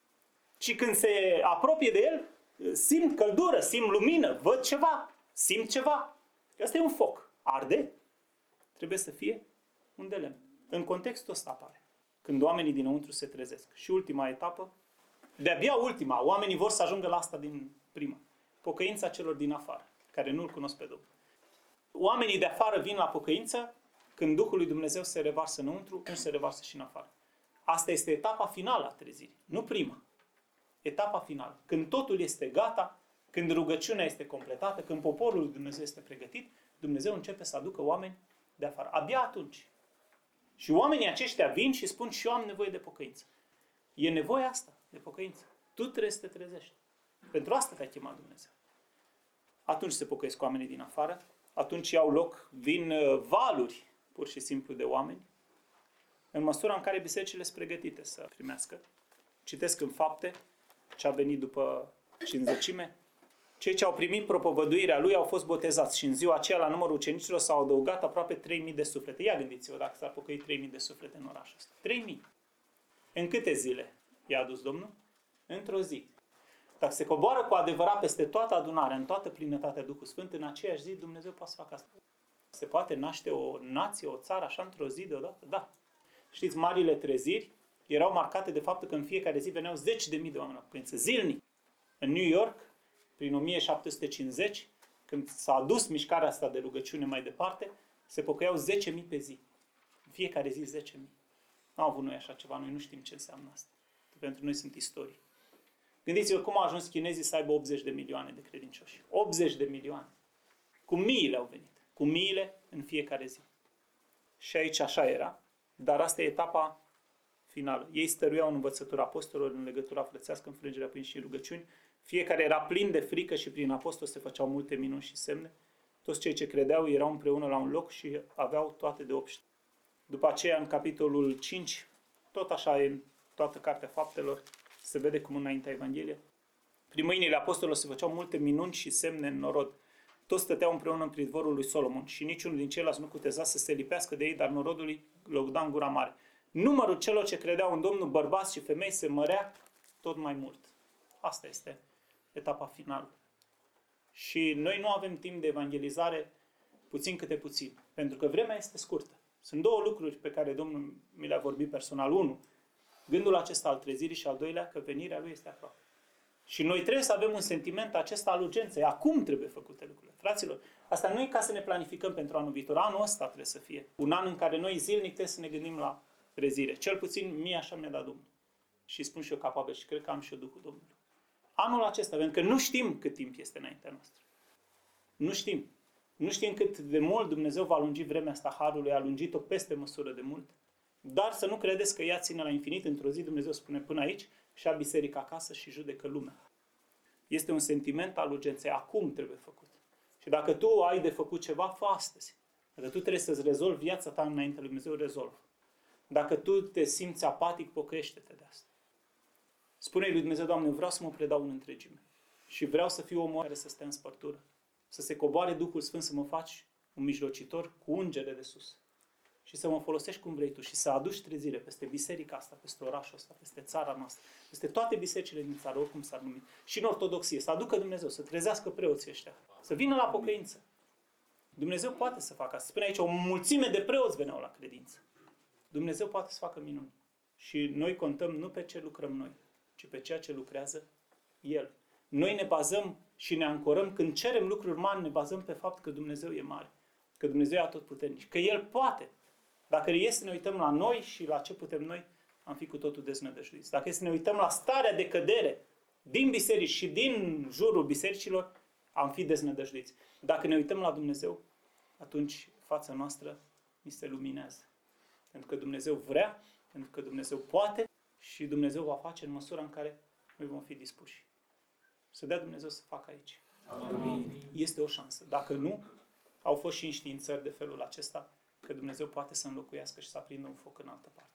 [SPEAKER 1] Și când se apropie de el, simt căldură, simt lumină, văd ceva, simt ceva. Asta e un foc. Arde, trebuie să fie un de lemn. În contextul ăsta apare. Când oamenii dinăuntru se trezesc. Și ultima etapă, de-abia ultima, oamenii vor să ajungă la asta din prima. Pocăința celor din afară, care nu-L cunosc pe Domnul. Oamenii de afară vin la pocăință când Duhul lui Dumnezeu se revarsă înăuntru, când se revarsă și în afară. Asta este etapa finală a trezirii, nu prima. Etapa finală. Când totul este gata, când rugăciunea este completată, când poporul lui Dumnezeu este pregătit, Dumnezeu începe să aducă oameni de afară. Abia atunci. Și oamenii aceștia vin și spun, și eu am nevoie de pocăință. E nevoie asta, de pocăință. Tu trebuie să te trezești. Pentru asta te-a chemat Dumnezeu. Atunci se pocăiesc oamenii din afară, atunci iau loc, vin valuri, pur și simplu, de oameni, în măsura în care bisericile sunt pregătite să primească. Citesc în Fapte ce a venit după cinzecime. Cei ce au primit propovăduirea lui au fost botezați și în ziua aceea la numărul ucenicilor s-au adăugat aproape 3.000 de suflete. Ia gândiți-vă dacă s-ar pocăi 3.000 de suflete în orașul ăsta. 3.000. În câte zile i-a adus Domnul? Într-o zi. Dacă se coboară cu adevărat peste toată adunarea, în toată plinătatea Duhului Sfânt, în aceeași zi Dumnezeu poate să facă asta. Se poate naște o nație, o țară așa într-o zi deodată? Da. Știți, marile treziri erau marcate de faptul că în fiecare zi veneau 10.000 de oameni la pocăință, zilnic. În New York, prin 1750, când s-a adus mișcarea asta de rugăciune mai departe, se pocăiau 10.000 pe zi. În fiecare zi 10.000. Nu am avut noi așa ceva, noi nu știm ce înseamnă asta. Pentru noi sunt istorii. Gândiți-vă cum au ajuns chinezii să aibă 80 de milioane de credincioși. 80 de milioane. Cu miile au venit. Cu miile în fiecare zi. Și aici așa era. Dar asta e etapa finală. Ei stăruiau în învățătura apostolilor, în legătura frățească, în frângerea prin și rugăciuni. Fiecare era plin de frică și prin apostol se făceau multe minuni și semne. Toți cei ce credeau erau împreună la un loc și aveau toate de obște. După aceea, în capitolul 5, tot așa e în toată Cartea Faptelor, se vede cum înaintea Evanghelia. Prin mâinile apostolilor se făceau multe minuni și semne în norod. Toți stăteau împreună în pridvorul lui Solomon și niciunul din ceilalți nu cuteza să se lipească de ei, dar norodul îi lăuda în gura mare. Numărul celor ce credeau în Domnul, bărbați și femei, se mărea tot mai mult. Asta este etapa finală. Și noi nu avem timp de evangelizare puțin câte puțin, pentru că vremea este scurtă. Sunt două lucruri pe care Domnul mi le-a vorbit personal. Unu, gândul acesta al trezirii și al doilea, că venirea Lui este aproape. Și noi trebuie să avem un sentiment acesta al urgenței. Acum trebuie făcute lucrurile. Fraților, asta nu e ca să ne planificăm pentru anul viitor. Anul ăsta trebuie să fie un an în care noi zilnic trebuie să ne gândim la trezire. Cel puțin mie așa mi-a dat Domnul. Și spun și eu capabil și cred că am și eu Duhul Domnului. Anul acesta, pentru că nu știm cât timp este înaintea noastră. Nu știm. Nu știm cât de mult Dumnezeu va lungi vremea asta harului, a lungit-o peste măsură de mult. Dar să nu credeți că ea ține la infinit, într-o zi Dumnezeu spune până aici și a biserica acasă și judecă lumea. Este un sentiment al urgenței. Acum trebuie făcut. Și dacă tu ai de făcut ceva, fă astăzi. Dacă tu trebuie să-ți rezolvi viața ta înainte lui Dumnezeu, rezolvă. Dacă tu te simți apatic, pocăiește-te de asta. Spune-i lui Dumnezeu, Doamne, vreau să mă predau în întregime. Și vreau să fiu omul care să stea în spărtură. Să se coboare Duhul Sfânt, să mă faci un mijlocitor cu ungere de sus. Și să mă folosești cum vrei tu. Și să aduci trezire peste biserica asta, peste orașul ăsta, peste țara noastră, peste toate bisericile din țară, oricum s-ar numi. Și în ortodoxie. Să aducă Dumnezeu, să trezească preoții ăștia. Să vină la pocăință. Dumnezeu poate să facă asta. Spune aici, o mulțime de preoți veneau la credință. Dumnezeu poate să facă minuni. Și noi contăm nu pe ce lucrăm noi, ci pe ceea ce lucrează El. Noi ne bazăm și ne ancorăm, când cerem lucruri mari, ne bazăm pe fapt că Dumnezeu e mare, că Dumnezeu e atotputernic, că El poate. Dacă e să ne uităm la noi și la ce putem noi, am fi cu totul deznădăjduiți. Dacă e să ne uităm la starea de cădere din biserici și din jurul bisericilor, am fi deznădăjduiți. Dacă ne uităm la Dumnezeu, atunci fața noastră ni se luminează. Pentru că Dumnezeu vrea, pentru că Dumnezeu poate și Dumnezeu va face în măsura în care noi vom fi dispuși. Să dea Dumnezeu să facă aici. Amin. Este o șansă. Dacă nu, au fost și înștiințări de felul acesta că Dumnezeu poate să înlocuiască și să aprindă un foc în altă parte.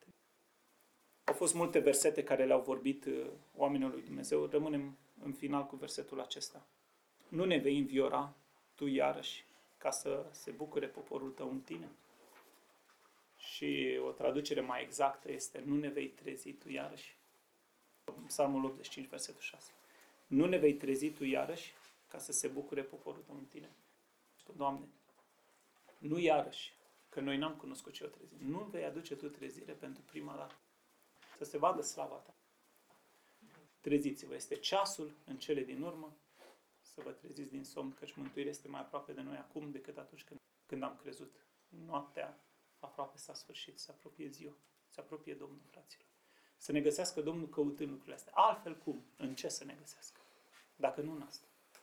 [SPEAKER 1] Au fost multe versete care le-au vorbit oamenilor lui Dumnezeu. Rămânem în final cu versetul acesta. Nu ne vei înviora tu iarăși ca să se bucure poporul tău în tine? Și o traducere mai exactă este nu ne vei trezi tu iarăși. Psalmul 85, versetul 6. Nu ne vei trezi tu iarăși ca să se bucure poporul tău în tine. Doamne, nu iarăși, că noi n-am cunoscut ce o trezire. Nu vei aduce tu trezire pentru prima dată. Să se vadă slava ta. Treziți-vă. Este ceasul în cele din urmă să vă treziți din somn, căci mântuirea este mai aproape de noi acum decât atunci când am crezut. Noaptea aproape s-a sfârșit, se apropie ziua, se apropie Domnul, fraților. Să ne găsească Domnul căutând lucrurile astea. Altfel cum? În ce să ne găsească? Dacă nu în asta.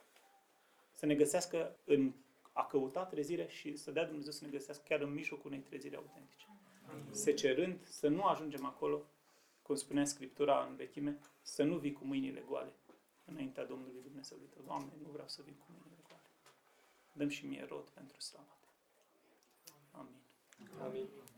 [SPEAKER 1] Să ne găsească în a căuta trezire și să dea Dumnezeu să ne găsească chiar în mijlocul unei treziri autentice. Se cerând să nu ajungem acolo, cum spunea Scriptura în vechime, să nu vii cu mâinile goale înaintea Domnului Dumnezeului tău. Doamne, nu vreau să vin cu mâinile goale. Dăm și mie rod pentru slava ta. Amin.
[SPEAKER 2] Amin.